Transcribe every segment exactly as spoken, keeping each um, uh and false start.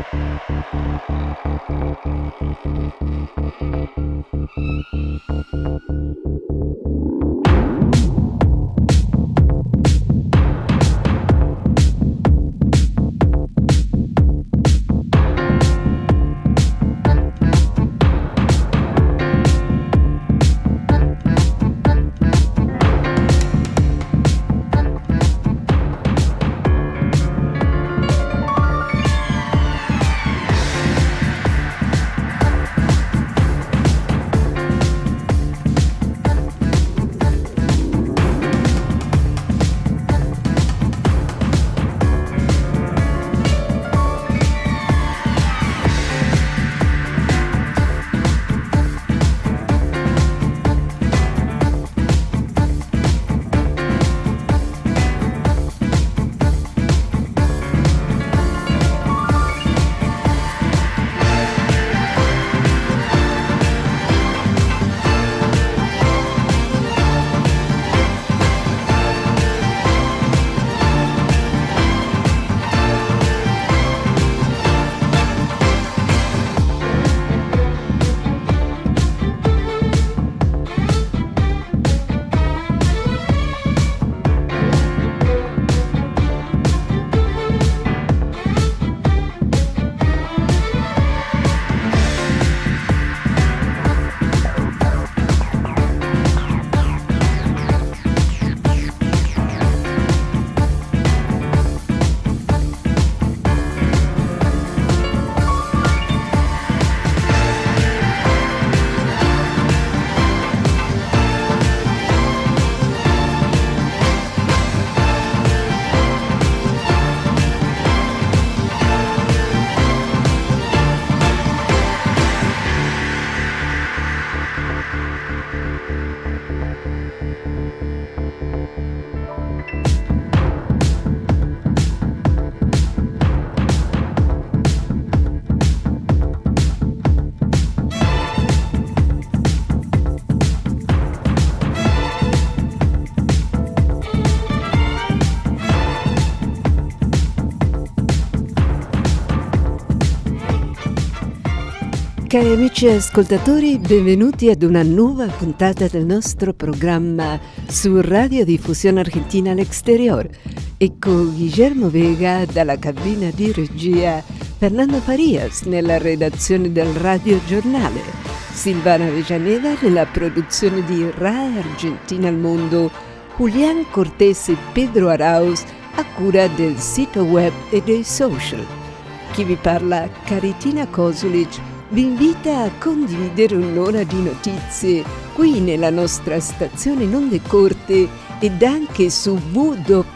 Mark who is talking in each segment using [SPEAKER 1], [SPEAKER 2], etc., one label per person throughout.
[SPEAKER 1] Cari amici ascoltatori, benvenuti ad una nuova puntata del nostro programma su Radiodiffusione Argentina all'Exterior. E con Guillermo Vega dalla cabina di regia, Fernando Farias nella redazione del Radio Giornale, Silvana Avellaneda nella produzione di Rai Argentina al Mondo, Julián Cortés e Pedro Arauz a cura del sito web e dei social. Chi vi parla, Caritina Kosulic, vi invita a condividere un'ora di notizie qui nella nostra stazione in onde corte ed anche su W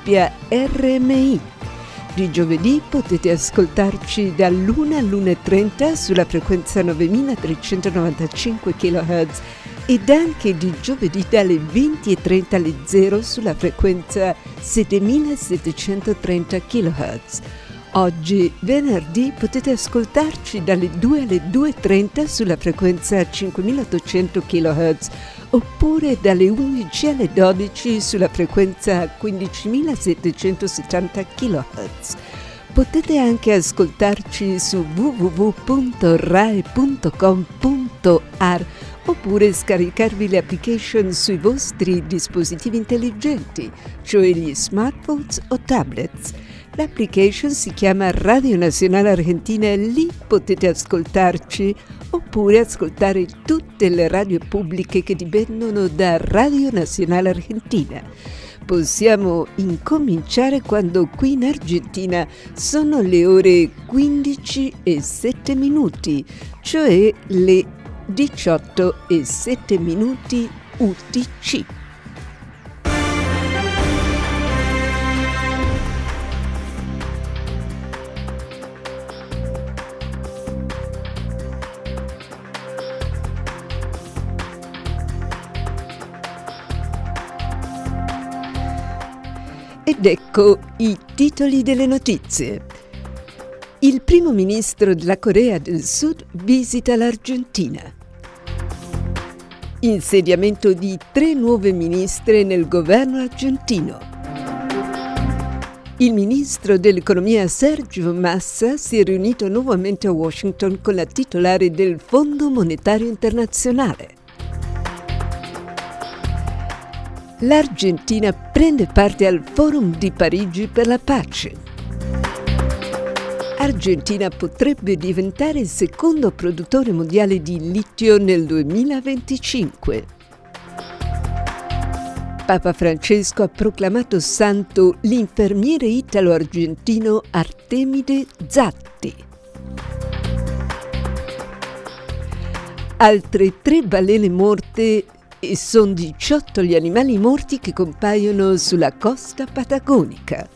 [SPEAKER 1] R M I. Di giovedì potete ascoltarci dall'una all'una e trenta sulla frequenza novemilatrecentonovantacinque chilohertz ed anche di giovedì dalle venti e trenta alle zero sulla frequenza settemilasettecentotrenta chilohertz. Oggi, venerdì, potete ascoltarci dalle due alle due e trenta sulla frequenza cinquemilaottocento chilohertz oppure dalle undici alle dodici sulla frequenza quindicimilasettecentosettanta chilohertz. Potete anche ascoltarci su w w w punto rai punto com punto a r oppure scaricarvi le application sui vostri dispositivi intelligenti, cioè gli smartphones o tablets. L'application si chiama Radio Nazionale Argentina e lì potete ascoltarci oppure ascoltare tutte le radio pubbliche che dipendono da Radio Nazionale Argentina. Possiamo incominciare quando qui in Argentina sono le ore quindici e sette minuti, cioè le diciotto e sette minuti U T C. Ed ecco i titoli delle notizie. Il primo ministro della Corea del Sud visita l'Argentina. Insediamento di tre nuove ministre nel governo argentino. Il ministro dell'economia Sergio Massa si è riunito nuovamente a Washington con la titolare del Fondo Monetario Internazionale. L'Argentina prende parte al Forum di Parigi per la pace. Argentina potrebbe diventare il secondo produttore mondiale di litio nel duemilaventicinque. Papa Francesco ha proclamato santo l'infermiere italo-argentino Artemide Zatti. Altre tre balene morte e sono diciotto gli animali morti che compaiono sulla costa patagonica.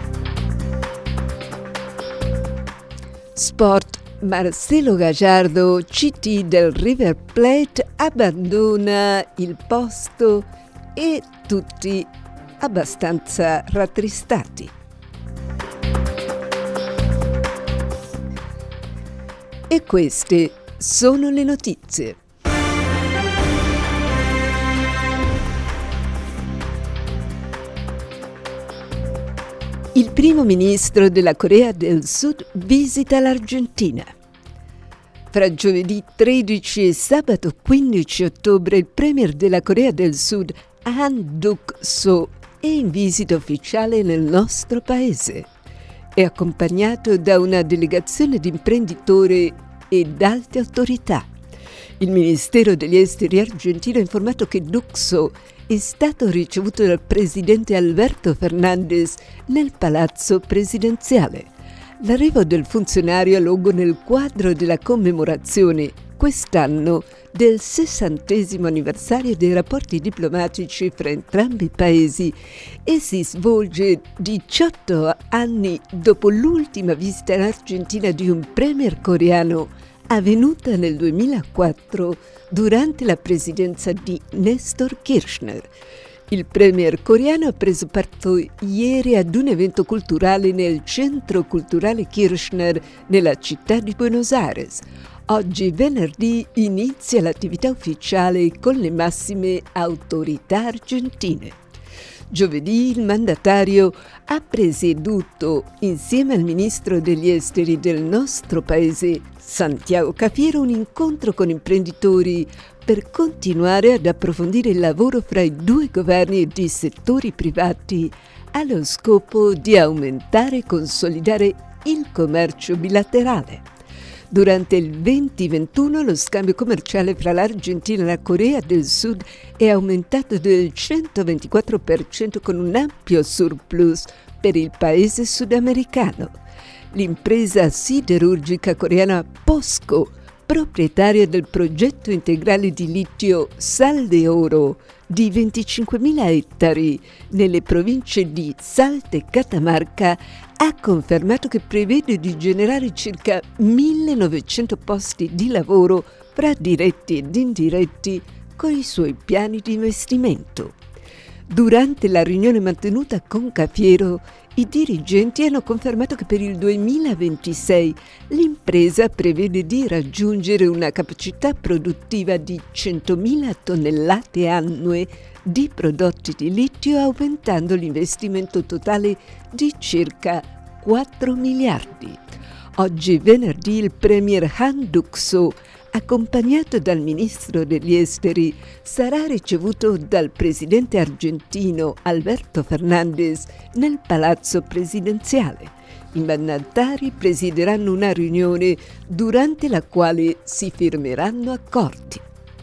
[SPEAKER 1] Sport. Marcelo Gallardo, C T del River Plate, abbandona il posto e tutti abbastanza rattristati. E queste sono le notizie. Il primo ministro della Corea del Sud visita l'Argentina. Fra giovedì tredici e sabato quindici ottobre il premier della Corea del Sud, Han Duck-soo, è in visita ufficiale nel nostro paese. È accompagnato da una delegazione di imprenditori ed alte autorità. Il Ministero degli Esteri argentino ha informato che Duck-soo è stato ricevuto dal presidente Alberto Fernández nel palazzo presidenziale. L'arrivo del funzionario ha luogo nel quadro della commemorazione, quest'anno, del sessantesimo anniversario dei rapporti diplomatici fra entrambi i paesi e si svolge diciotto anni dopo l'ultima visita in Argentina di un premier coreano avvenuta nel duemilaquattro durante la presidenza di Néstor Kirchner. Il premier coreano ha preso parte ieri ad un evento culturale nel Centro Culturale Kirchner nella città di Buenos Aires. Oggi, venerdì, inizia l'attività ufficiale con le massime autorità argentine. Giovedì il mandatario ha presieduto, insieme al ministro degli esteri del nostro paese, Santiago Cafiero, un incontro con imprenditori per continuare ad approfondire il lavoro fra i due governi e di settori privati allo scopo di aumentare e consolidare il commercio bilaterale. Durante il duemilaventuno lo scambio commerciale fra l'Argentina e la Corea del Sud è aumentato del centoventiquattro per cento con un ampio surplus per il paese sudamericano. L'impresa siderurgica coreana POSCO, proprietaria del progetto integrale di litio Sal de Oro di venticinquemila ettari nelle province di Salta e Catamarca, ha confermato che prevede di generare circa millenovecento posti di lavoro fra diretti ed indiretti con i suoi piani di investimento. Durante la riunione mantenuta con Cafiero, i dirigenti hanno confermato che per il duemilaventisei l'impresa prevede di raggiungere una capacità produttiva di centomila tonnellate annue di prodotti di litio, aumentando l'investimento totale di circa quattro miliardi. Oggi, venerdì, il premier Han Duck-soo, accompagnato dal ministro degli esteri, sarà ricevuto dal presidente argentino Alberto Fernández nel palazzo presidenziale. I mandatari presideranno una riunione durante la quale si firmeranno accordi.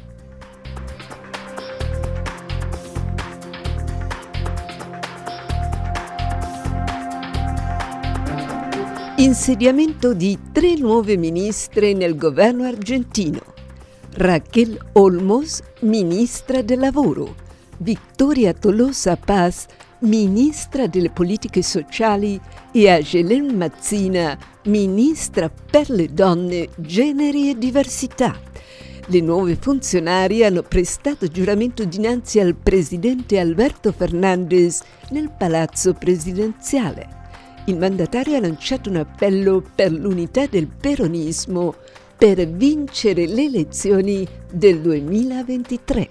[SPEAKER 1] Insediamento di tre nuove ministre nel governo argentino. Raquel Olmos, ministra del lavoro. Victoria Tolosa Paz, ministra delle politiche sociali, e Agelén Mazzina, ministra per le donne, generi e diversità. Le nuove funzionarie hanno prestato giuramento dinanzi al presidente Alberto Fernández nel palazzo presidenziale. Il mandatario ha lanciato un appello per l'unità del peronismo per vincere le elezioni del duemilaventitré.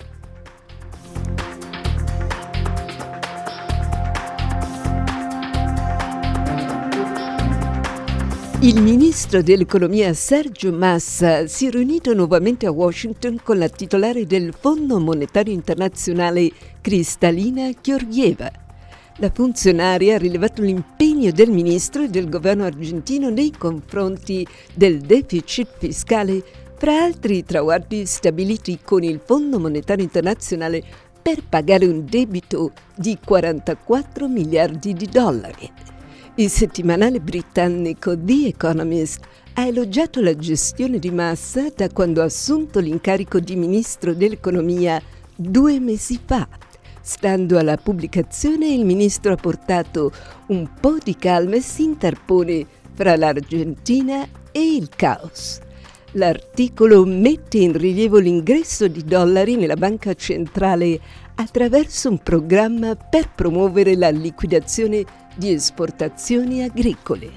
[SPEAKER 1] Il ministro dell'economia Sergio Massa si è riunito nuovamente a Washington con la titolare del Fondo Monetario Internazionale Kristalina Georgieva. La funzionaria ha rilevato l'impegno del ministro e del governo argentino nei confronti del deficit fiscale, fra altri traguardi stabiliti con il Fondo Monetario Internazionale per pagare un debito di quarantaquattro miliardi di dollari. Il settimanale britannico The Economist ha elogiato la gestione di Massa da quando ha assunto l'incarico di ministro dell'economia due mesi fa. Stando alla pubblicazione, il ministro ha portato un po' di calma e si interpone fra l'Argentina e il caos. L'articolo mette in rilievo l'ingresso di dollari nella banca centrale attraverso un programma per promuovere la liquidazione di esportazioni agricole.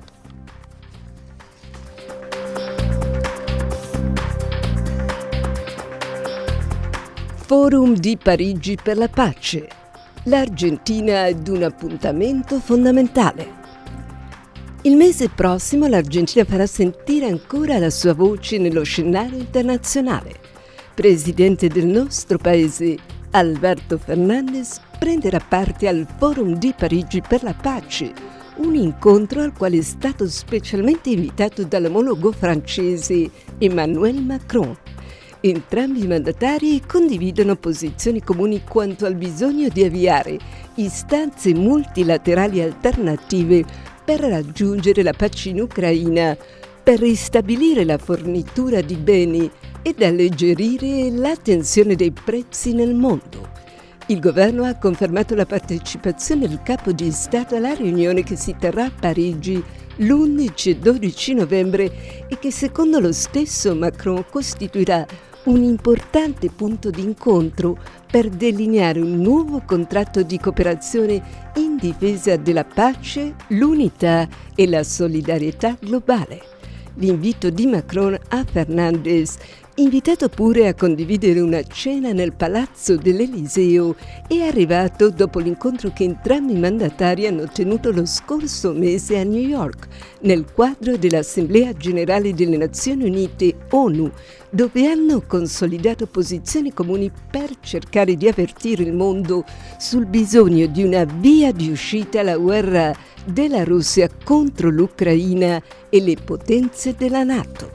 [SPEAKER 1] Forum di Parigi per la pace. L'Argentina ad un appuntamento fondamentale. Il mese prossimo l'Argentina farà sentire ancora la sua voce nello scenario internazionale. Presidente del nostro paese, Alberto Fernández, prenderà parte al Forum di Parigi per la pace, un incontro al quale è stato specialmente invitato dall'omologo francese Emmanuel Macron. Entrambi i mandatari condividono posizioni comuni quanto al bisogno di avviare istanze multilaterali alternative per raggiungere la pace in Ucraina, per ristabilire la fornitura di beni ed alleggerire la tensione dei prezzi nel mondo. Il governo ha confermato la partecipazione del capo di Stato alla riunione che si terrà a Parigi l'undici e dodici novembre e che secondo lo stesso Macron costituirà un importante punto di incontro per delineare un nuovo contratto di cooperazione in difesa della pace, l'unità e la solidarietà globale. L'invito di Macron a Fernández, invitato pure a condividere una cena nel Palazzo dell'Eliseo, è arrivato dopo l'incontro che entrambi i mandatari hanno tenuto lo scorso mese a New York, nel quadro dell'Assemblea Generale delle Nazioni Unite ONU, dove hanno consolidato posizioni comuni per cercare di avvertire il mondo sul bisogno di una via di uscita alla guerra della Russia contro l'Ucraina e le potenze della NATO.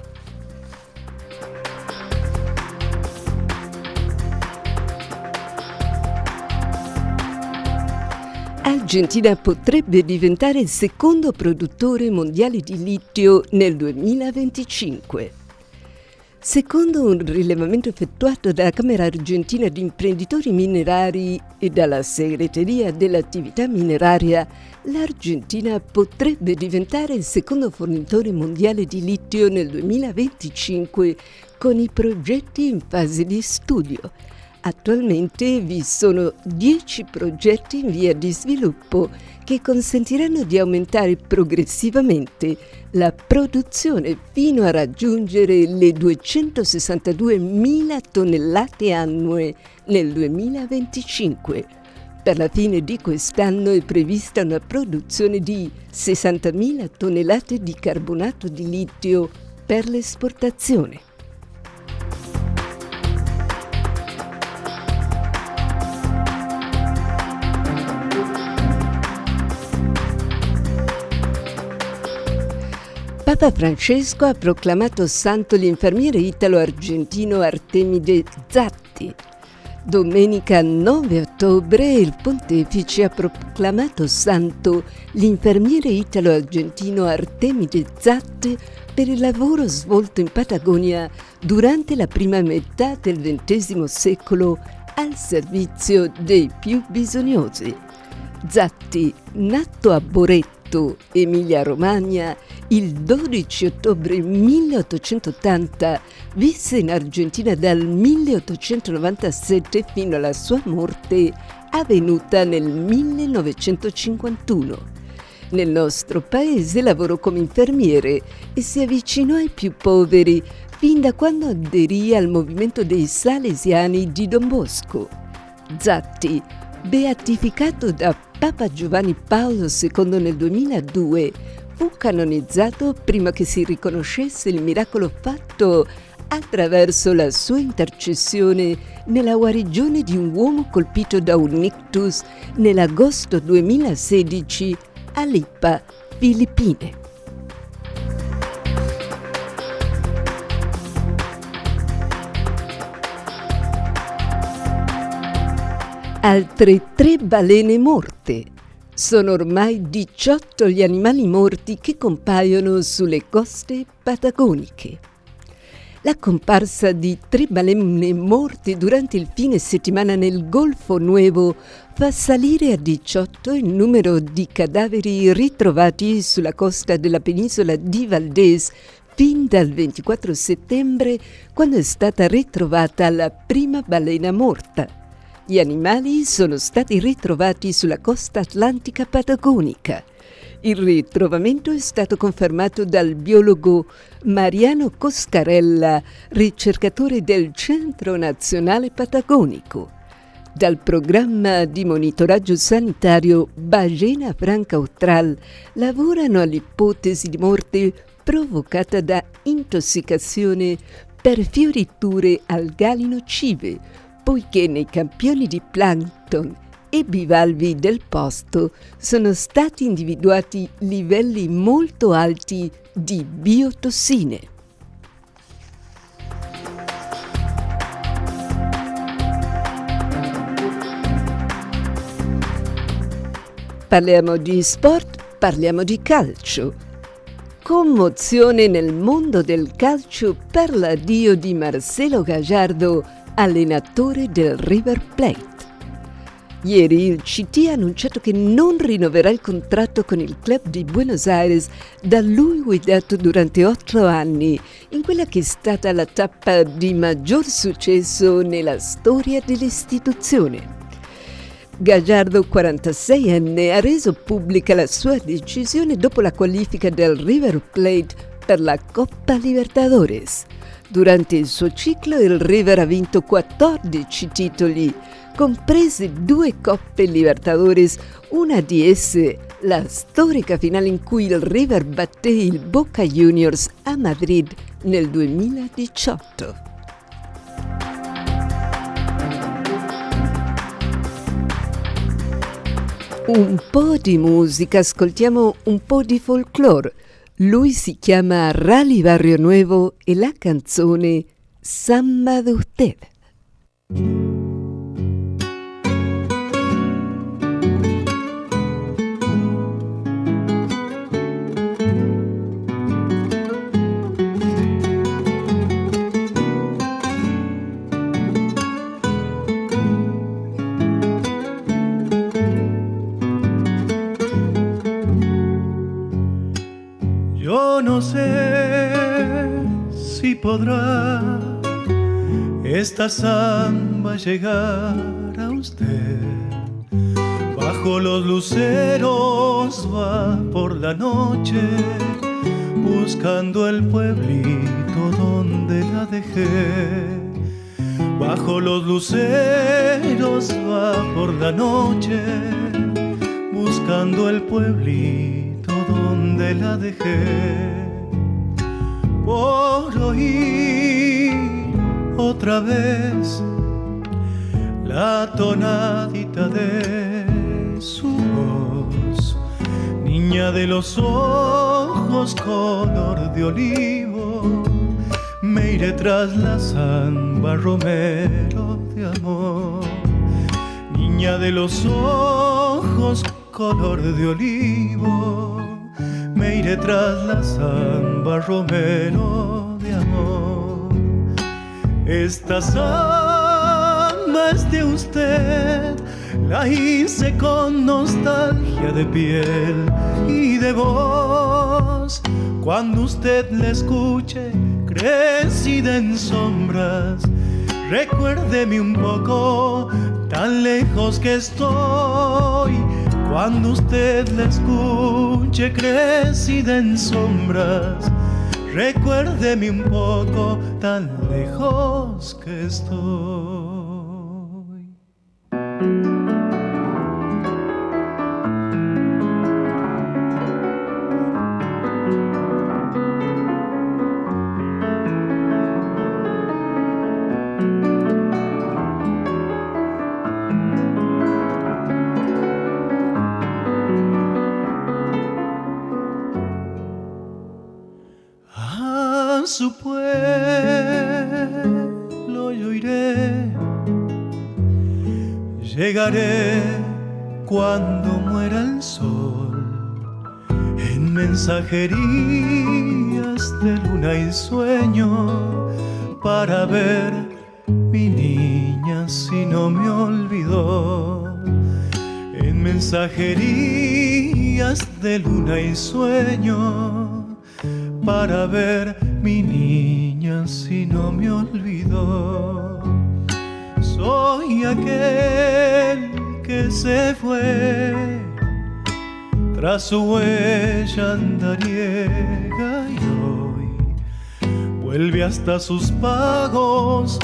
[SPEAKER 1] L'Argentina potrebbe diventare il secondo produttore mondiale di litio nel duemilaventicinque. Secondo un rilevamento effettuato dalla Camera Argentina di Imprenditori Minerari e dalla Segreteria dell'Attività Mineraria, l'Argentina potrebbe diventare il secondo fornitore mondiale di litio nel duemilaventicinque con i progetti in fase di studio. Attualmente vi sono dieci progetti in via di sviluppo che consentiranno di aumentare progressivamente la produzione fino a raggiungere le duecentosessantaduemila tonnellate annue nel duemilaventicinque. Per la fine di quest'anno è prevista una produzione di sessantamila tonnellate di carbonato di litio per l'esportazione. Papa Francesco ha proclamato santo l'infermiere italo-argentino Artemide Zatti. Domenica nove ottobre il pontefice ha proclamato santo l'infermiere italo-argentino Artemide Zatti per il lavoro svolto in Patagonia durante la prima metà del ventesimo secolo al servizio dei più bisognosi. Zatti, nato a Boreto, Emilia-Romagna, il dodici ottobre milleottocentottanta, visse in Argentina dal milleottocentonovantasette fino alla sua morte avvenuta nel millenovecentocinquantuno. Nel nostro paese lavorò come infermiere e si avvicinò ai più poveri fin da quando aderì al movimento dei Salesiani di Don Bosco. Zatti, beatificato da Papa Giovanni Paolo secondo nel duemiladue, fu canonizzato prima che si riconoscesse il miracolo fatto attraverso la sua intercessione nella guarigione di un uomo colpito da un ictus nell'agosto duemilasedici a Lipa, Filippine. Altre tre balene morte. Sono ormai diciotto gli animali morti che compaiono sulle coste patagoniche. La comparsa di tre balene morte durante il fine settimana nel Golfo Nuevo fa salire a diciotto il numero di cadaveri ritrovati sulla costa della penisola di Valdés fin dal ventiquattro settembre, quando è stata ritrovata la prima balena morta. Gli animali sono stati ritrovati sulla costa atlantica patagonica. Il ritrovamento è stato confermato dal biologo Mariano Coscarella, ricercatore del Centro Nazionale Patagonico. Dal programma di monitoraggio sanitario Ballena Franca Austral lavorano all'ipotesi di morte provocata da intossicazione per fioriture algali nocive, poiché nei campioni di plancton e bivalvi del posto sono stati individuati livelli molto alti di biotossine. Parliamo di sport, parliamo di calcio. Commozione nel mondo del calcio per l'addio di Marcelo Gallardo, allenatore del River Plate. Ieri il C T ha annunciato che non rinnoverà il contratto con il club di Buenos Aires, da lui guidato durante otto anni, in quella che è stata la tappa di maggior successo nella storia dell'istituzione. Gallardo, quarantaseienne, ha reso pubblica la sua decisione dopo la qualifica del River Plate per la Coppa Libertadores. Durante il suo ciclo il River ha vinto quattordici titoli, comprese due Coppe Libertadores, una di esse la storica finale in cui il River batté il Boca Juniors a Madrid nel duemiladiciotto. Un po' di musica, ascoltiamo un po' di folklore. Lui si chiama Rally Barrio Nuevo e la canzone Samba de Usted.
[SPEAKER 2] Yo no sé si podrá esta samba llegar a usted. Bajo los luceros va por la noche, buscando el pueblito donde la dejé. Bajo los luceros va por la noche, buscando el pueblito donde la dejé. Por oír otra vez la tonadita de su voz, niña de los ojos color de olivo, me iré tras la samba, romero de amor. Niña de los ojos color de olivo, me iré tras la samba, romero de amor. Esta samba es de usted, la hice con nostalgia de piel y de voz. Cuando usted la escuche, crecida en sombras, recuérdeme un poco, tan lejos que estoy. Cuando usted la escuche, crecida en sombras, recuérdeme un poco, tan lejos que estoy. a su pueblo yo iré. Llegaré cuando muera el sol, en mensajerías de luna y sueño, para ver mi niña si no me olvidó. En mensajerías de luna y sueño, para ver mi niña si no me olvidó. Soy aquel que se fue tras su huella andariega y hoy vuelve hasta sus pagos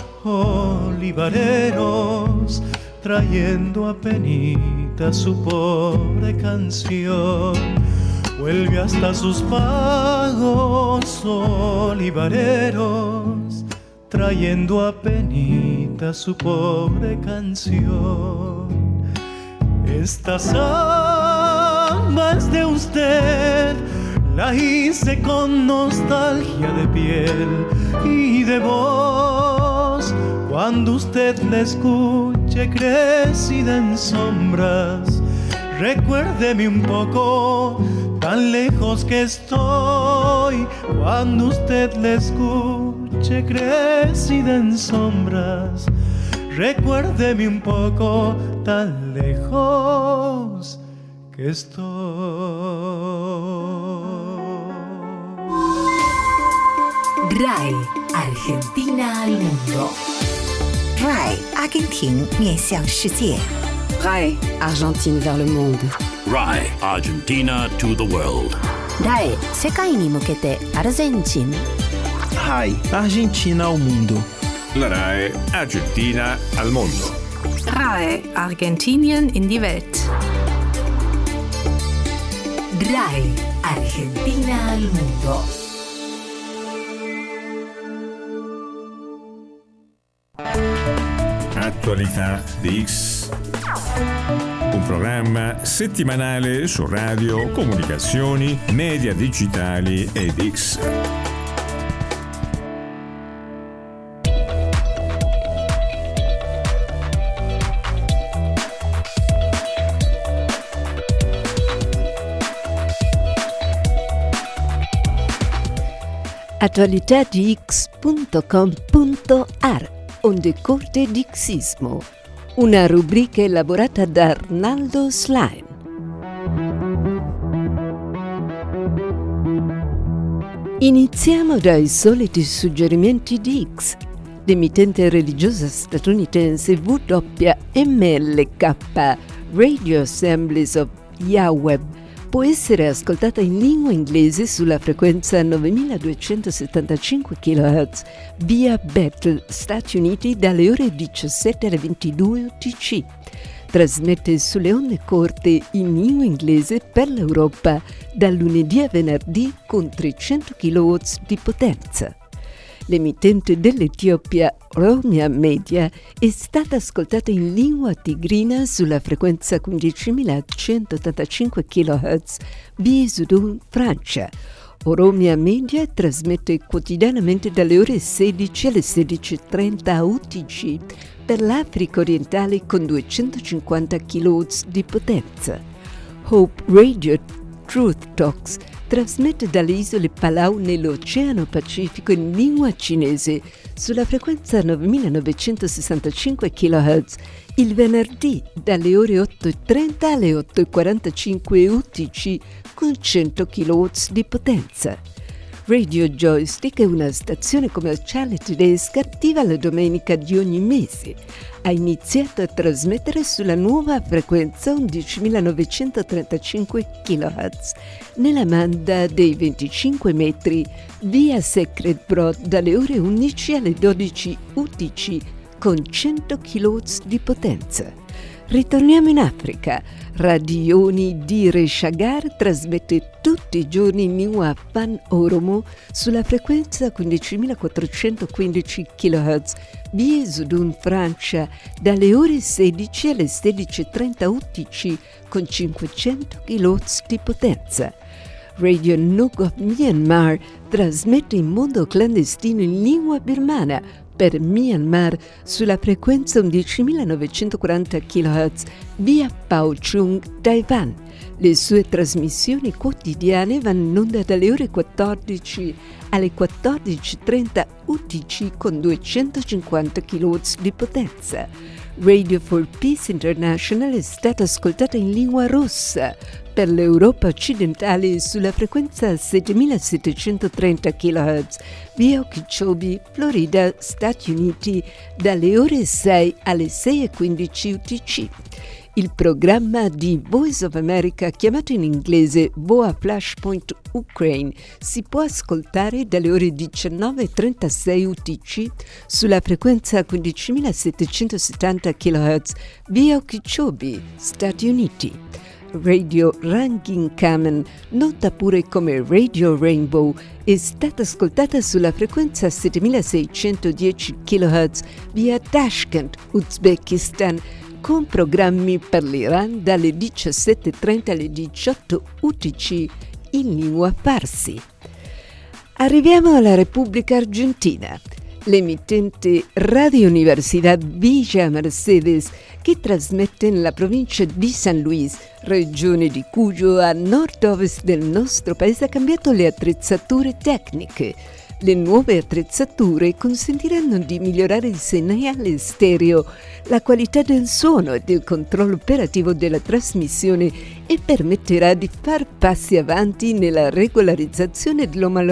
[SPEAKER 2] olivareros, trayendo a penita su pobre canción. Vuelve hasta sus pagos olivareros, trayendo a penita su pobre canción. Esta samba es de usted, la hice con nostalgia de piel y de voz. Cuando usted la escuche crecida en sombras, recuérdeme un poco, tan lejos que estoy. Cuando usted la escuche crecida en sombras, recuérdeme un poco, tan lejos que estoy.
[SPEAKER 3] R A I Argentina al mundo.
[SPEAKER 4] R A I 阿根廷面向世界。
[SPEAKER 1] R A I Argentine vers le monde.
[SPEAKER 5] R A I Argentina to the world.
[SPEAKER 3] R A I 世界に向けてアルゼンチン。
[SPEAKER 6] R A I Argentina ao mundo.
[SPEAKER 7] La R A I Argentina al mondo.
[SPEAKER 8] R A I Argentinien in die Welt.
[SPEAKER 3] R A I Argentina al mundo.
[SPEAKER 7] Attualità di X. Un programma settimanale su radio, comunicazioni, media digitali ed X.
[SPEAKER 1] Attualità di X punto com punto a r, Onde corte di Xismo, una rubrica elaborata da Arnaldo Slime. Iniziamo dai soliti suggerimenti di X. L'emittente religiosa statunitense W M L K, Radio Assemblies of Yahweh, può essere ascoltata in lingua inglese sulla frequenza novemiladuecentosettantacinque chilohertz via Bethel, Stati Uniti, dalle ore diciassette alle ventidue U T C. Trasmette sulle onde corte in lingua inglese per l'Europa dal lunedì a venerdì con trecento chilowatt di potenza. L'emittente dell'Etiopia Oromia Media è stata ascoltata in lingua tigrina sulla frequenza quindicimilacentottantacinque chilohertz via Sudun, Francia. Oromia Media trasmette quotidianamente dalle ore sedici alle sedici e trenta U T C per l'Africa orientale con duecentocinquanta chilowatt di potenza. Hope Radio Truth Talks trasmette dalle isole Palau nell'Oceano Pacifico in lingua cinese sulla frequenza novemilanovecentosessantacinque chilohertz il venerdì dalle ore otto e trenta alle otto e quarantacinque U T C con cento chilowatt di potenza. Radio Joystick è una stazione commerciale tedesca attiva la domenica di ogni mese. Ha iniziato a trasmettere sulla nuova frequenza undicimilanovecentotrentancinque chilohertz nella banda dei venticinque metri via Sacred Broad dalle ore undici alle dodici U T C con cento chilowatt di potenza. Ritorniamo in Africa. Radioni di Reshagar trasmette tutti i giorni in lingua Fan Oromo sulla frequenza quindicimilaquattrocentoquindici chilohertz via Sudun, Francia, dalle ore sedici alle sedici e trenta U T C con cinquecento chilowatt di potenza. Radio Nook of Myanmar trasmette in modo clandestino in lingua birmana per Myanmar sulla frequenza undicimilanovecentoquaranta chilohertz via Pao Chung, Taiwan. Le sue trasmissioni quotidiane vanno in onda dalle ore quattordici alle quattordici e trenta U T C con duecentocinquanta chilohertz di potenza. Radio for Peace International è stata ascoltata in lingua russa per l'Europa occidentale sulla frequenza settemilasettecentotrenta chilohertz via Okeechobee, Florida, Stati Uniti, dalle ore sei alle sei e quindici U T C. Il programma di Voice of America, chiamato in inglese V O A Flashpoint Ukraine, si può ascoltare dalle ore diciannove e trentasei U T C sulla frequenza quindicimilasettecentosettanta chilohertz via Okeechobee, Stati Uniti. Radio Rangin Kamen, nota pure come Radio Rainbow, è stata ascoltata sulla frequenza settemilaseicentodieci chilohertz via Tashkent, Uzbekistan, con programmi per l'Iran dalle diciassette e trenta alle diciotto U T C in lingua farsi. Arriviamo alla Repubblica Argentina. L'emittente Radio Universidad Villa Mercedes, che trasmette nella provincia di San Luis, regione di Cuyo, a nord-ovest del nostro paese, ha cambiato le attrezzature tecniche. Le nuove attrezzature consentiranno di migliorare il segnale stereo, la qualità del suono e del controllo operativo della trasmissione e permetterà di far passi avanti nella regolarizzazione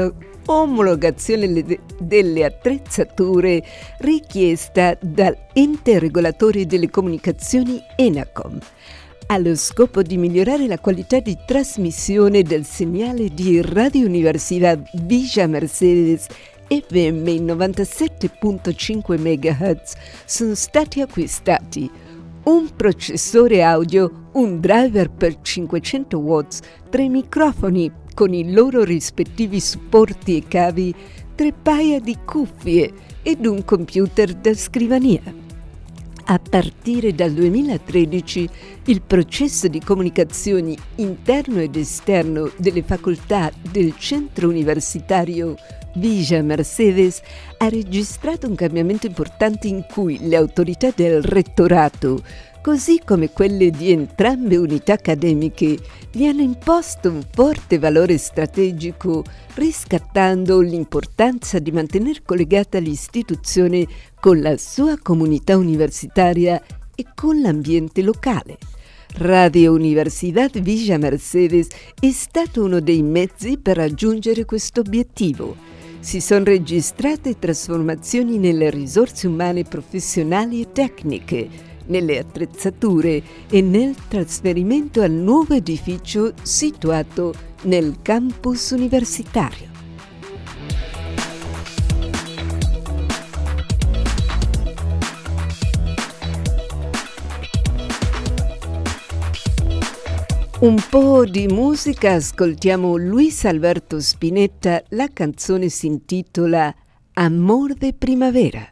[SPEAKER 1] dell'omologazione delle attrezzature richiesta dall'ente regolatore delle comunicazioni ENACOM. Allo scopo di migliorare la qualità di trasmissione del segnale di Radio Universidad Villa Mercedes F M novantasette virgola cinque megahertz, sono stati acquistati un processore audio, un driver per cinquecento watts, tre microfoni con i loro rispettivi supporti e cavi, tre paia di cuffie ed un computer da scrivania. A partire dal duemilatredici, il processo di comunicazioni interno ed esterno delle facoltà del centro universitario Villa Mercedes ha registrato un cambiamento importante in cui le autorità del rettorato, così come quelle di entrambe unità accademiche, gli hanno imposto un forte valore strategico, riscattando l'importanza di mantenere collegata l'istituzione con la sua comunità universitaria e con l'ambiente locale. Radio Universidad Villa Mercedes è stato uno dei mezzi per raggiungere questo obiettivo. Si sono registrate trasformazioni nelle risorse umane professionali e tecniche, nelle attrezzature e nel trasferimento al nuovo edificio situato nel campus universitario. Un po' di musica, ascoltiamo Luis Alberto Spinetta, la canzone si intitola Amor de Primavera.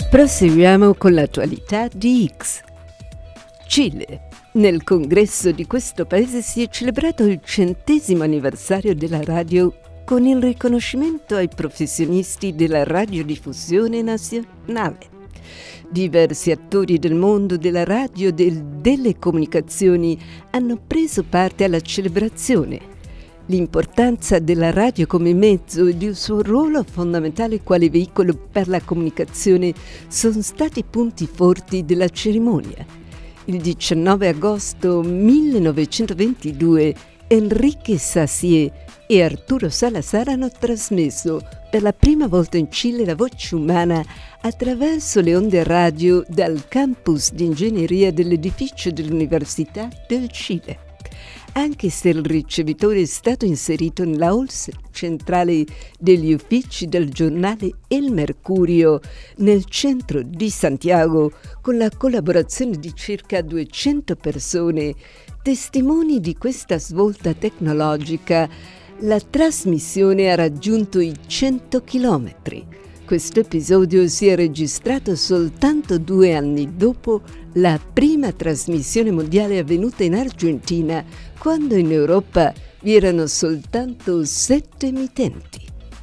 [SPEAKER 1] Proseguiamo con l'attualità di X. Cile. Nel congresso di questo paese si è celebrato il centesimo anniversario della radio con il riconoscimento ai professionisti della radiodiffusione nazionale. Diversi attori del mondo della radio e del, delle comunicazioni hanno preso parte alla celebrazione. L'importanza della radio come mezzo e il suo ruolo fondamentale quale veicolo per la comunicazione sono stati punti forti della cerimonia. Il diciannove agosto millenovecentoventidue Enrique Sassier e Arturo Salazar hanno trasmesso per la prima volta in Cile la voce umana attraverso le onde radio dal campus di ingegneria dell'edificio dell'Università del Cile. Anche se il ricevitore è stato inserito nella hall centrale degli uffici del giornale El Mercurio nel centro di Santiago, con la collaborazione di circa duecento persone, testimoni di questa svolta tecnologica, la trasmissione ha raggiunto i cento chilometri. Questo episodio si è registrato soltanto due anni dopo la prima trasmissione mondiale avvenuta in Argentina, quando in Europa vi erano soltanto sette emittenti.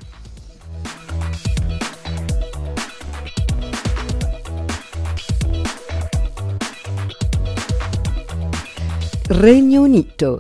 [SPEAKER 1] Regno Unito.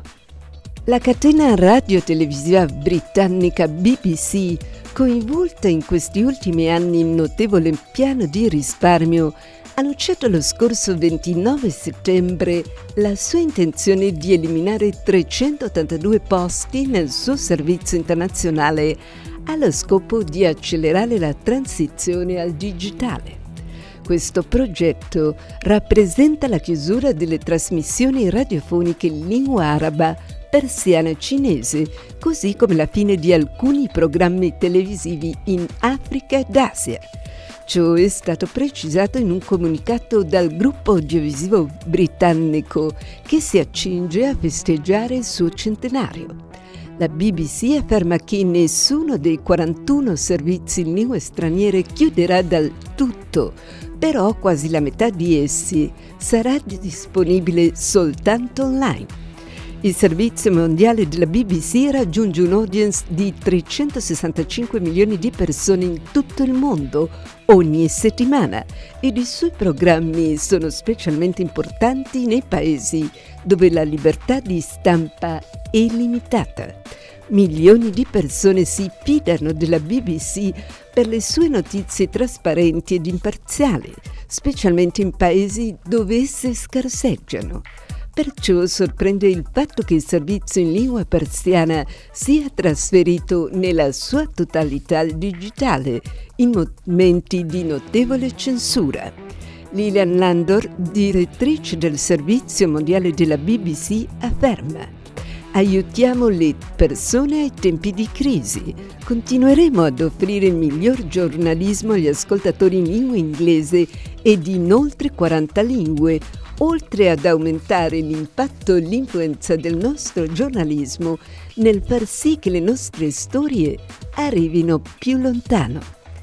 [SPEAKER 1] La catena radio-televisiva britannica B B C, coinvolta in questi ultimi anni in notevole piano di risparmio, ha annunciato lo scorso ventinove settembre la sua intenzione di eliminare trecentottantadue posti nel suo servizio internazionale allo scopo di accelerare la transizione al digitale. Questo progetto rappresenta la chiusura delle trasmissioni radiofoniche in lingua araba, persiana e cinese, così come la fine di alcuni programmi televisivi in Africa ed Asia. Ciò è stato precisato in un comunicato dal gruppo audiovisivo britannico che si accinge a festeggiare il suo centenario. La B B C afferma che nessuno dei quarantuno servizi in lingue straniere chiuderà del tutto, però quasi la metà di essi sarà disponibile soltanto online. Il servizio mondiale della B B C raggiunge un'audience di trecentosessantacinque milioni di persone in tutto il mondo ogni settimana ed i suoi programmi sono specialmente importanti nei paesi dove la libertà di stampa è limitata. Milioni di persone si fidano della B B C per le sue notizie trasparenti ed imparziali, specialmente in paesi dove esse scarseggiano. Perciò sorprende il fatto che il servizio in lingua persiana sia trasferito nella sua totalità al digitale, in momenti di notevole censura. Lilian Landor, direttrice del servizio mondiale della B B C, afferma: aiutiamo le persone ai tempi di crisi. Continueremo ad offrire il miglior giornalismo agli ascoltatori in lingua inglese ed in oltre quaranta lingue, oltre ad aumentare l'impatto e l'influenza del nostro giornalismo nel far sì che le nostre storie arrivino più lontano.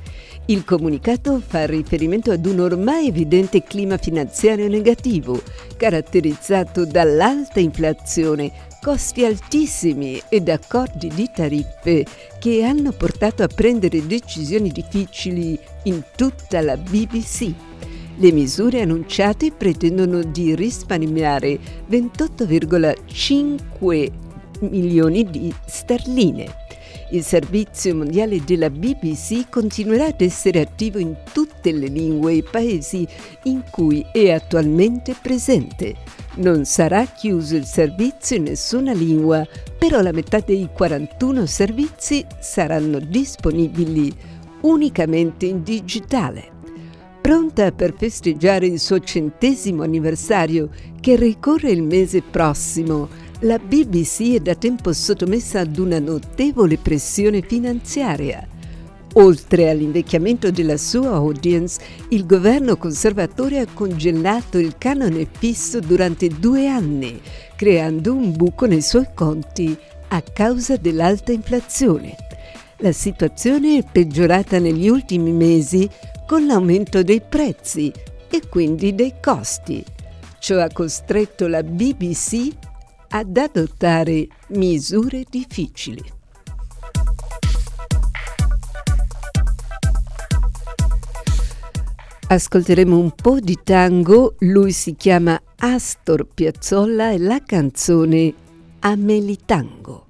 [SPEAKER 1] Il comunicato fa riferimento ad un ormai evidente clima finanziario negativo, caratterizzato dall'alta inflazione, costi altissimi ed accordi di tariffe che hanno portato a prendere decisioni difficili in tutta la B B C. Le misure annunciate pretendono di risparmiare ventotto virgola cinque milioni di sterline. Il servizio mondiale della B B C continuerà ad essere attivo in tutte le lingue e paesi in cui è attualmente presente. Non sarà chiuso il servizio in nessuna lingua, però la metà dei quarantuno servizi saranno disponibili unicamente in digitale. Pronta per festeggiare il suo centesimo anniversario, che ricorre il mese prossimo, la B B C è da tempo sottomessa ad una notevole pressione finanziaria. Oltre all'invecchiamento della sua audience, il governo conservatore ha congelato il canone fisso durante due anni, creando un buco nei suoi conti a causa dell'alta inflazione. La situazione è peggiorata negli ultimi mesi con l'aumento dei prezzi e quindi dei costi. Ciò ha costretto la B B C ad adottare misure difficili. Ascolteremo un po' di tango, lui si chiama Astor Piazzolla e la canzone Amelitango.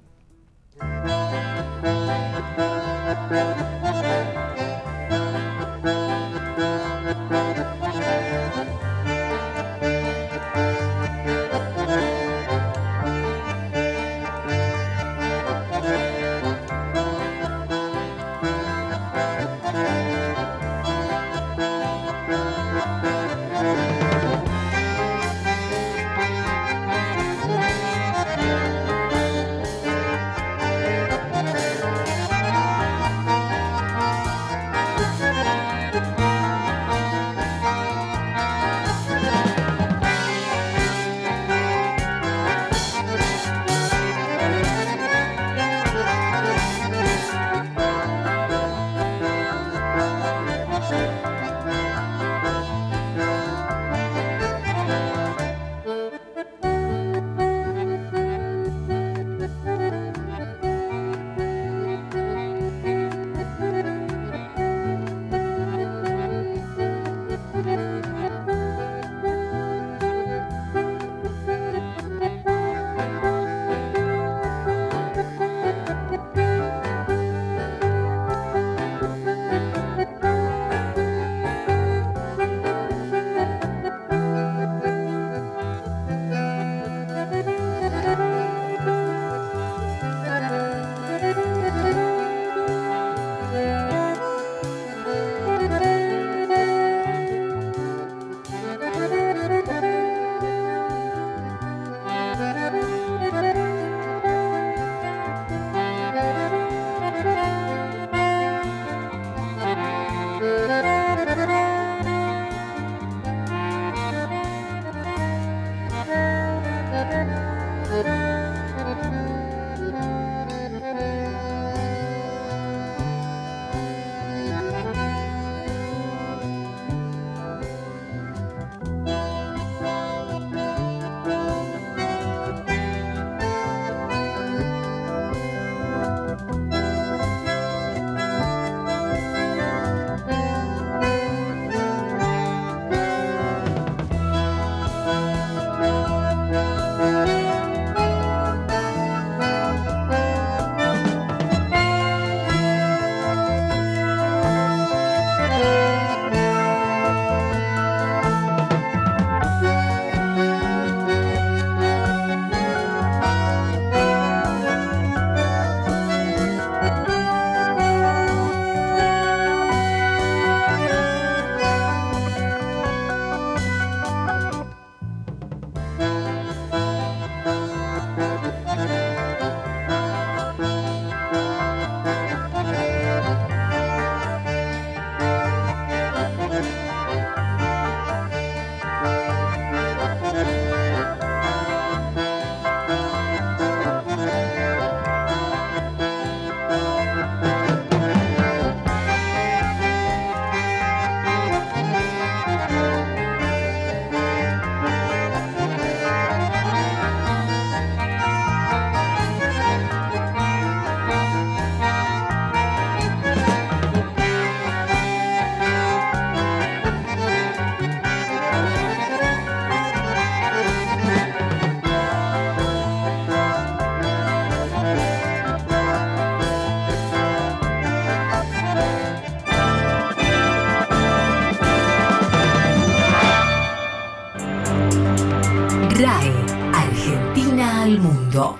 [SPEAKER 3] RAI Argentina al mondo.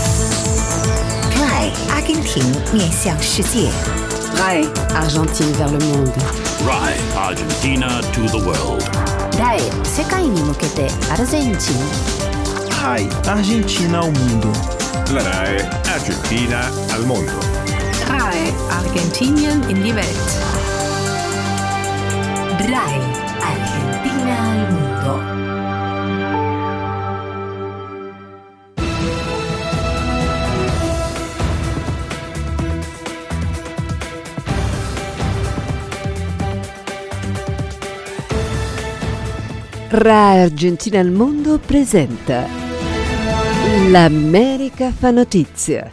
[SPEAKER 4] RAI Argentina 面向世界。
[SPEAKER 1] RAI Argentine vers le monde.
[SPEAKER 5] RAI Argentina to the world.
[SPEAKER 9] RAI 世界に向けてアルゼンチン。
[SPEAKER 6] RAI Argentina al mundo.
[SPEAKER 7] La RAI Argentina al mondo.
[SPEAKER 8] RAI Argentinien in die Welt.
[SPEAKER 3] RAI Argentina al mondo.
[SPEAKER 1] RAI Argentina al Mondo presenta L'America fa notizia.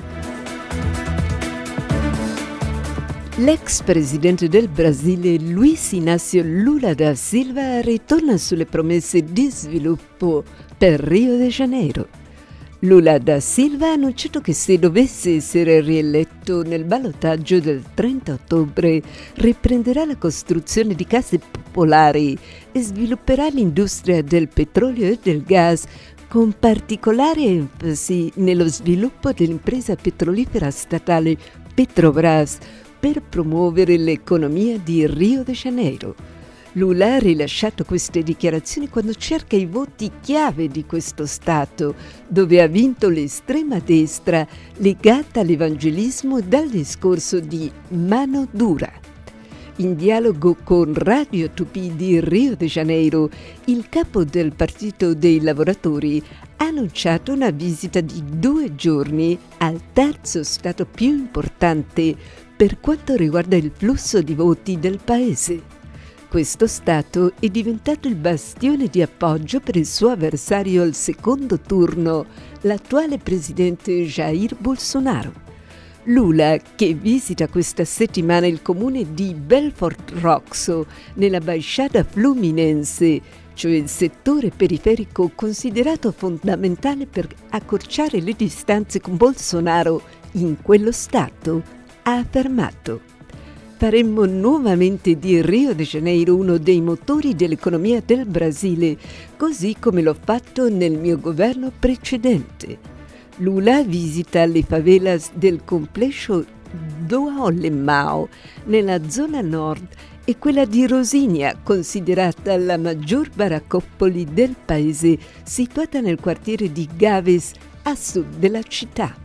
[SPEAKER 1] L'ex presidente del Brasile Luiz Inácio Lula da Silva ritorna sulle promesse di sviluppo per Rio de Janeiro. Lula da Silva ha annunciato che se dovesse essere rieletto nel ballottaggio del trenta ottobre riprenderà la costruzione di case popolari e svilupperà l'industria del petrolio e del gas, con particolare enfasi nello sviluppo dell'impresa petrolifera statale Petrobras per promuovere l'economia di Rio de Janeiro. Lula ha rilasciato queste dichiarazioni quando cerca i voti chiave di questo Stato, dove ha vinto l'estrema destra legata all'evangelismo dal discorso di mano dura. In dialogo con Radio Tupi di Rio de Janeiro, il capo del Partito dei Lavoratori ha annunciato una visita di due giorni al terzo Stato più importante per quanto riguarda il flusso di voti del paese. Questo Stato è diventato il bastione di appoggio per il suo avversario al secondo turno, l'attuale presidente Jair Bolsonaro. Lula, che visita questa settimana il comune di Belfort Roxo, nella Baixada Fluminense, cioè il settore periferico considerato fondamentale per accorciare le distanze con Bolsonaro in quello Stato, ha affermato: faremmo nuovamente di Rio de Janeiro uno dei motori dell'economia del Brasile, così come l'ho fatto nel mio governo precedente. Lula visita le favelas del complesso do Alemão, nella zona nord, e quella di Rosinha, considerata la maggior baraccopoli del paese, situata nel quartiere di Gaves, a sud della città.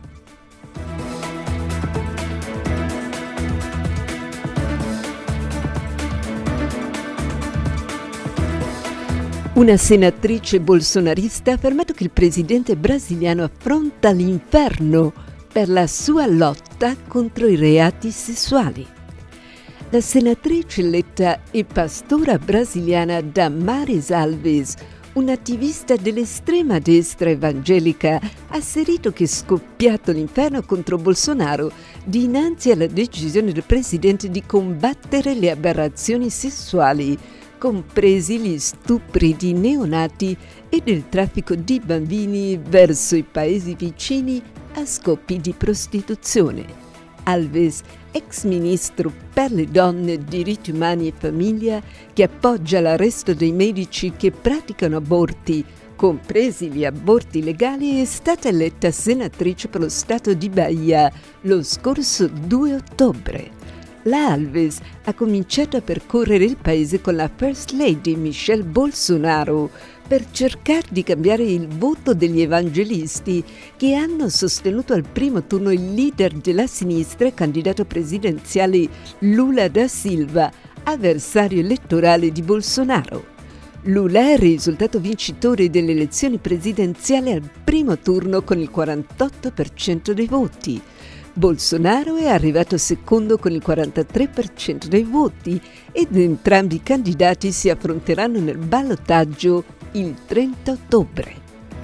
[SPEAKER 1] Una senatrice bolsonarista ha affermato che il presidente brasiliano affronta l'inferno per la sua lotta contro i reati sessuali. La senatrice eletta e pastora brasiliana Damares Alves, un'attivista dell'estrema destra evangelica, ha asserito che è scoppiato l'inferno contro Bolsonaro dinanzi alla decisione del presidente di combattere le aberrazioni sessuali, compresi gli stupri di neonati e del traffico di bambini verso i paesi vicini a scopi di prostituzione. Alves, ex ministro per le donne, diritti umani e famiglia, che appoggia l'arresto dei medici che praticano aborti, compresi gli aborti legali, è stata eletta senatrice per lo Stato di Bahia lo scorso due ottobre. La Alves ha cominciato a percorrere il paese con la First Lady Michelle Bolsonaro per cercare di cambiare il voto degli evangelisti che hanno sostenuto al primo turno il leader della sinistra e candidato presidenziale Lula da Silva, avversario elettorale di Bolsonaro. Lula è risultato vincitore delle elezioni presidenziali al primo turno con il quarantotto per cento dei voti. Bolsonaro è arrivato secondo con il quarantatré per cento dei voti ed entrambi i candidati si affronteranno nel ballottaggio il trenta ottobre.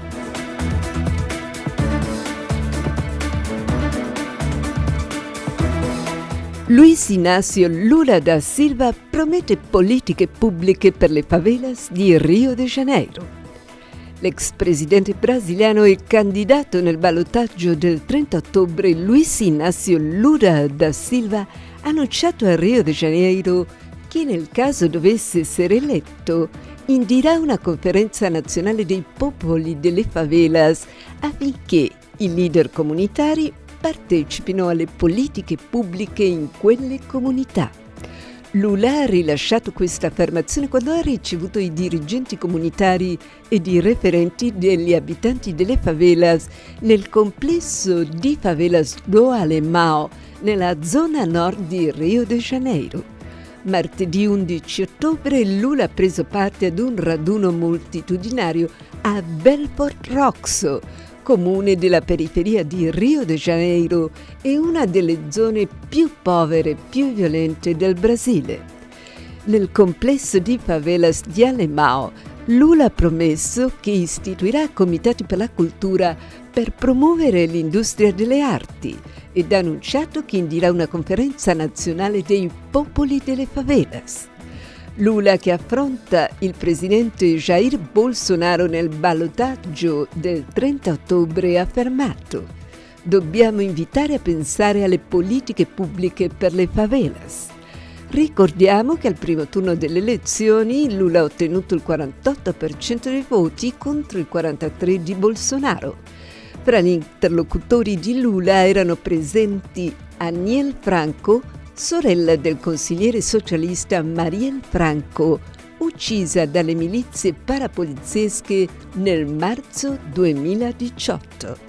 [SPEAKER 1] Luiz Inácio Lula da Silva promette politiche pubbliche per le favelas di Rio de Janeiro. L'ex presidente brasiliano e candidato nel ballottaggio del trenta ottobre Luiz Inácio Lula da Silva ha annunciato a Rio de Janeiro che nel caso dovesse essere eletto indirà una conferenza nazionale dei popoli delle favelas affinché i leader comunitari partecipino alle politiche pubbliche in quelle comunità. Lula ha rilasciato questa affermazione quando ha ricevuto i dirigenti comunitari ed i referenti degli abitanti delle favelas nel complesso di Favelas do Alemão, nella zona nord di Rio de Janeiro. Martedì undici ottobre Lula ha preso parte ad un raduno moltitudinario a Belfort Roxo, comune della periferia di Rio de Janeiro e una delle zone più povere e più violente del Brasile. Nel complesso di Favelas di Alemão, Lula ha promesso che istituirà comitati per la cultura per promuovere l'industria delle arti ed ha annunciato che indierà una conferenza nazionale dei popoli delle favelas. Lula, che affronta il presidente Jair Bolsonaro nel ballottaggio del trenta ottobre, ha affermato: «Dobbiamo invitare a pensare alle politiche pubbliche per le favelas». Ricordiamo che al primo turno delle elezioni Lula ha ottenuto il quarantotto per cento dei voti contro il quarantatré per cento di Bolsonaro. Fra gli interlocutori di Lula erano presenti Aniel Franco, sorella del consigliere socialista Mariel Franco, uccisa dalle milizie parapoliziesche nel marzo duemiladiciotto.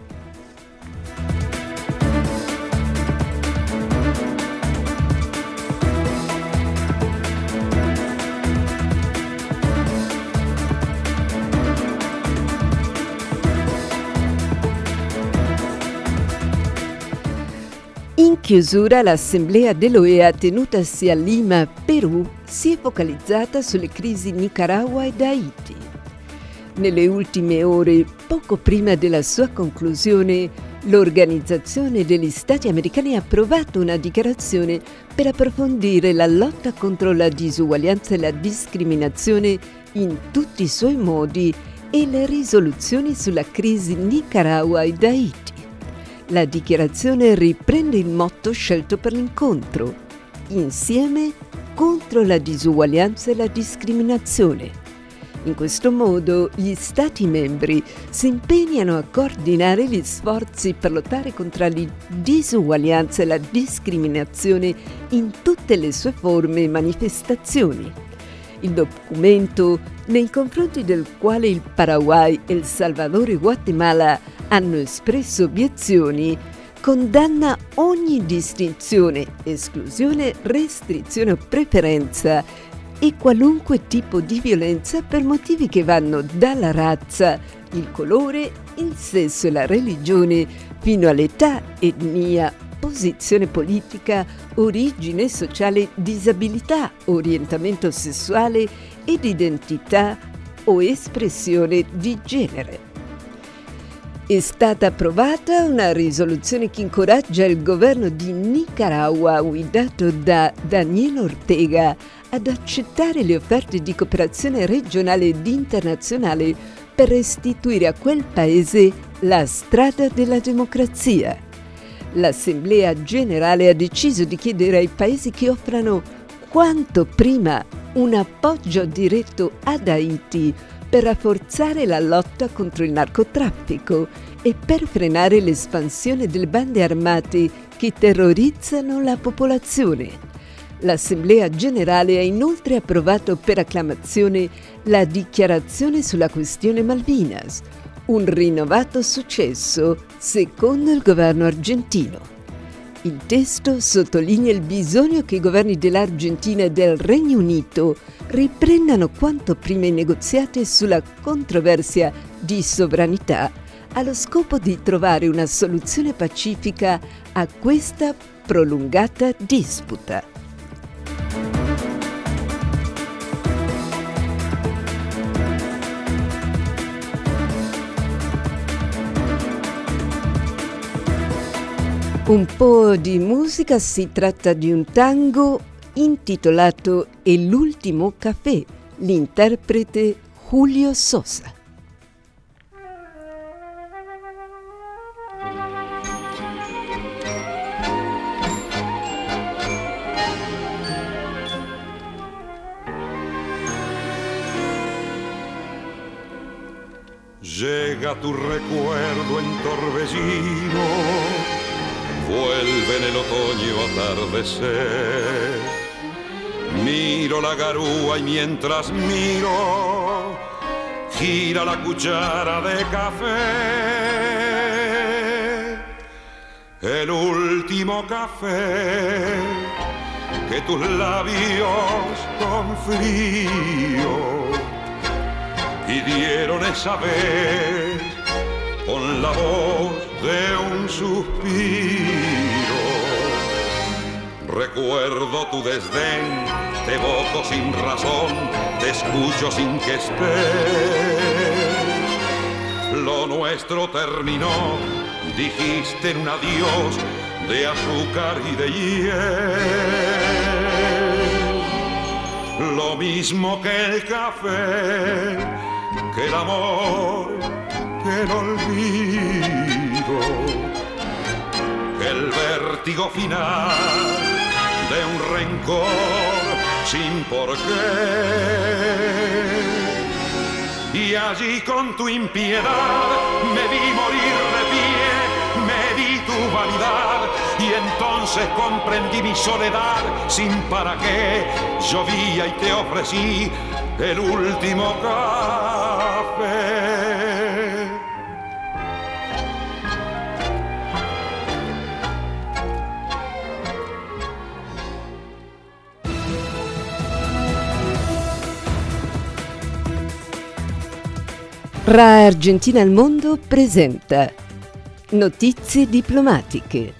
[SPEAKER 1] In chiusura, l'Assemblea dell'O E A tenutasi a Lima, Perù, si è focalizzata sulle crisi Nicaragua ed Haiti. Nelle ultime ore, poco prima della sua conclusione, l'Organizzazione degli Stati Americani ha approvato una dichiarazione per approfondire la lotta contro la disuguaglianza e la discriminazione in tutti i suoi modi e le risoluzioni sulla crisi Nicaragua ed Haiti. La dichiarazione riprende il motto scelto per l'incontro: insieme contro la disuguaglianza e la discriminazione. In questo modo gli Stati membri si impegnano a coordinare gli sforzi per lottare contro la disuguaglianza e la discriminazione in tutte le sue forme e manifestazioni. Il documento, nei confronti del quale il Paraguay, El Salvador e Guatemala hanno espresso obiezioni, condanna ogni distinzione, esclusione, restrizione o preferenza e qualunque tipo di violenza per motivi che vanno dalla razza, il colore, il sesso e la religione fino all'età, etnia, posizione politica, origine sociale, disabilità, orientamento sessuale ed identità o espressione di genere. È stata approvata una risoluzione che incoraggia il governo di Nicaragua, guidato da Daniel Ortega, ad accettare le offerte di cooperazione regionale ed internazionale per restituire a quel paese la strada della democrazia. L'Assemblea generale ha deciso di chiedere ai paesi che offrano quanto prima un appoggio diretto ad Haiti per rafforzare la lotta contro il narcotraffico e per frenare l'espansione delle bande armate che terrorizzano la popolazione. L'Assemblea generale ha inoltre approvato per acclamazione la dichiarazione sulla questione Malvinas, un rinnovato successo secondo il governo argentino. Il testo sottolinea il bisogno che i governi dell'Argentina e del Regno Unito riprendano quanto prima i negoziati sulla controversia di sovranità allo scopo di trovare una soluzione pacifica a questa prolungata disputa. Un po' di musica, si tratta di un tango intitolato El último café, l'interprete Julio Sosa.
[SPEAKER 2] Llega tu recuerdo en torbellino, vuelve en el otoño atardecer. Miro la garúa y mientras miro, gira la cuchara de café. El último café que tus labios con frío pidieron esa vez con la voz de un suspiro.
[SPEAKER 10] Recuerdo tu desdén, te evoco sin razón, te escucho sin que estés. Lo nuestro terminó, dijiste en un adiós de azúcar y de hiel. Lo mismo que el café, que el amor, que el olvido, que el vértigo final de un rencor sin por qué. Y allí con tu impiedad me vi morir de pie, me di tu vanidad y entonces comprendí mi soledad sin para qué. Llovía y te ofrecí el último café.
[SPEAKER 1] RAI Argentina al Mondo presenta Notizie diplomatiche.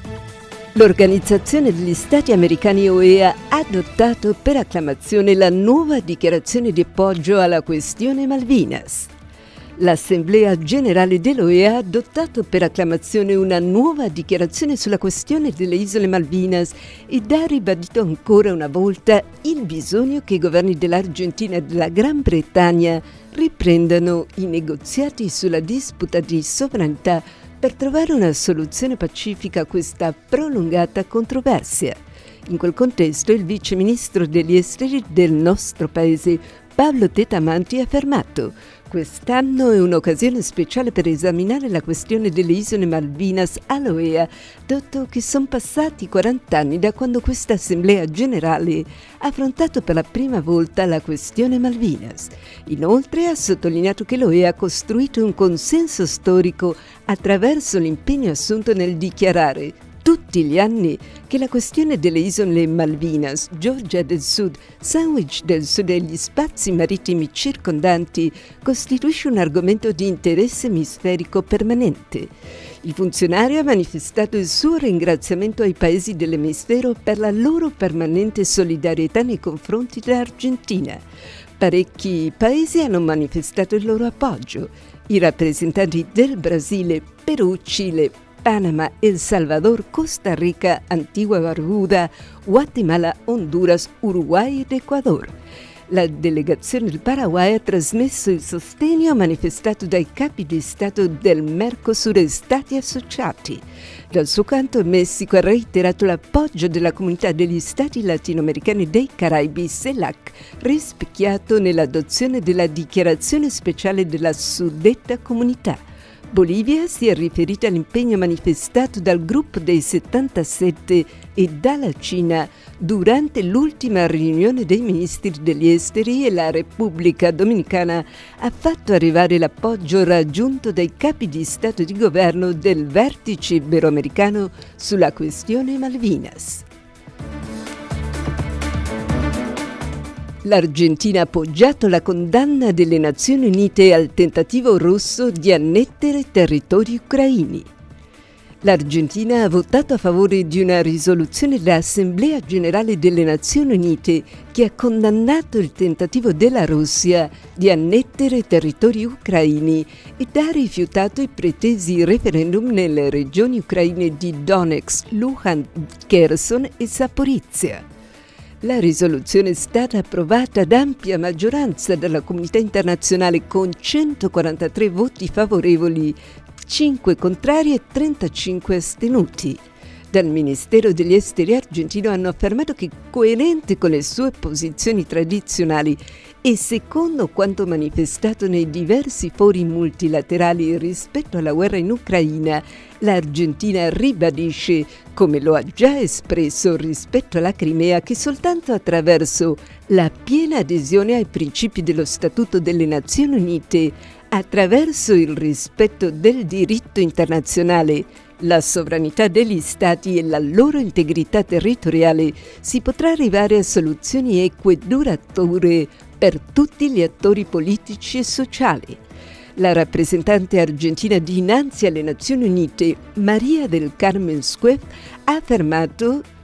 [SPEAKER 1] L'Organizzazione degli Stati Americani O E A ha adottato per acclamazione la nuova dichiarazione di appoggio alla questione Malvinas. L'Assemblea Generale dell'O E A ha adottato per acclamazione una nuova dichiarazione sulla questione delle isole Malvinas ed ha ribadito ancora una volta il bisogno che i governi dell'Argentina e della Gran Bretagna riprendano i negoziati sulla disputa di sovranità per trovare una soluzione pacifica a questa prolungata controversia. In quel contesto il vice ministro degli esteri del nostro paese, Pablo Tetamanti, ha affermato: quest'anno è un'occasione speciale per esaminare la questione delle isole Malvinas all'O E A, dato che sono passati quaranta anni da quando questa Assemblea Generale ha affrontato per la prima volta la questione Malvinas. Inoltre ha sottolineato che l'O E A ha costruito un consenso storico attraverso l'impegno assunto nel dichiarare tutti gli anni che la questione delle isole Malvinas, Georgia del Sud, Sandwich del Sud e gli spazi marittimi circondanti costituisce un argomento di interesse emisferico permanente. Il funzionario ha manifestato il suo ringraziamento ai paesi dell'emisfero per la loro permanente solidarietà nei confronti dell'Argentina. Parecchi paesi hanno manifestato il loro appoggio. I rappresentanti del Brasile, Perù, Cile, Panama, El Salvador, Costa Rica, Antigua Barbuda, Guatemala, Honduras, Uruguay ed Ecuador. La delegazione del Paraguay ha trasmesso il sostegno manifestato dai capi di Stato del Mercosur e Stati associati. Dal suo canto il Messico ha reiterato l'appoggio della comunità degli Stati latinoamericani dei Caraibi, CELAC, rispecchiato nell'adozione della dichiarazione speciale della suddetta comunità. Bolivia si è riferita all'impegno manifestato dal gruppo dei settantasette e dalla Cina durante l'ultima riunione dei ministri degli esteri e la Repubblica Dominicana ha fatto arrivare l'appoggio raggiunto dai capi di Stato e di Governo del vertice iberoamericano sulla questione Malvinas. L'Argentina ha appoggiato la condanna delle Nazioni Unite al tentativo russo di annettere territori ucraini. L'Argentina ha votato a favore di una risoluzione dell'Assemblea Generale delle Nazioni Unite che ha condannato il tentativo della Russia di annettere territori ucraini ed ha rifiutato i pretesi referendum nelle regioni ucraine di Donetsk, Luhansk, Kherson e Zaporizhzhia. La risoluzione è stata approvata ad ampia maggioranza dalla comunità internazionale con centoquarantatré voti favorevoli, cinque contrari e trentacinque astenuti. Dal Ministero degli Esteri argentino hanno affermato che, coerente con le sue posizioni tradizionali e secondo quanto manifestato nei diversi fori multilaterali rispetto alla guerra in Ucraina, l'Argentina ribadisce, come lo ha già espresso rispetto alla Crimea, che soltanto attraverso la piena adesione ai principi dello Statuto delle Nazioni Unite, attraverso il rispetto del diritto internazionale, la sovranità degli Stati e la loro integrità territoriale, si potrà arrivare a soluzioni eque e durature per tutti gli attori politici e sociali. La rappresentante argentina dinanzi alle Nazioni Unite, Maria del Carmen Squef, ha affermato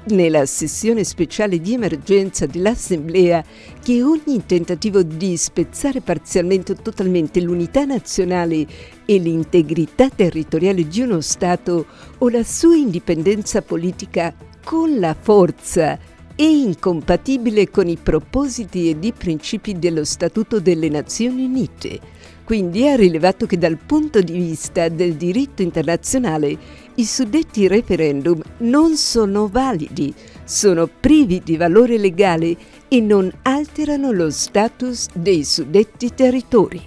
[SPEAKER 1] nella sessione speciale di emergenza dell'Assemblea che ogni tentativo di spezzare parzialmente o totalmente l'unità nazionale e l'integrità territoriale di uno Stato o la sua indipendenza politica con la forza è incompatibile con i propositi ed i principi dello Statuto delle Nazioni Unite. Quindi ha rilevato che dal punto di vista del diritto internazionale i suddetti referendum non sono validi, sono privi di valore legale e non alterano lo status dei suddetti territori.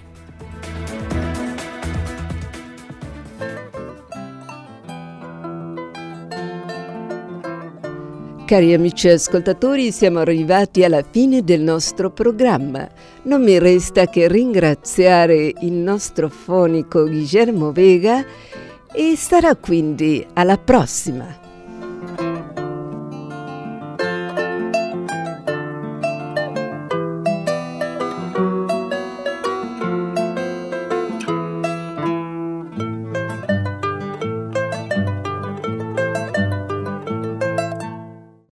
[SPEAKER 1] Cari amici ascoltatori, siamo arrivati alla fine del nostro programma. Non mi resta che ringraziare il nostro fonico Guillermo Vega e sarà quindi alla prossima.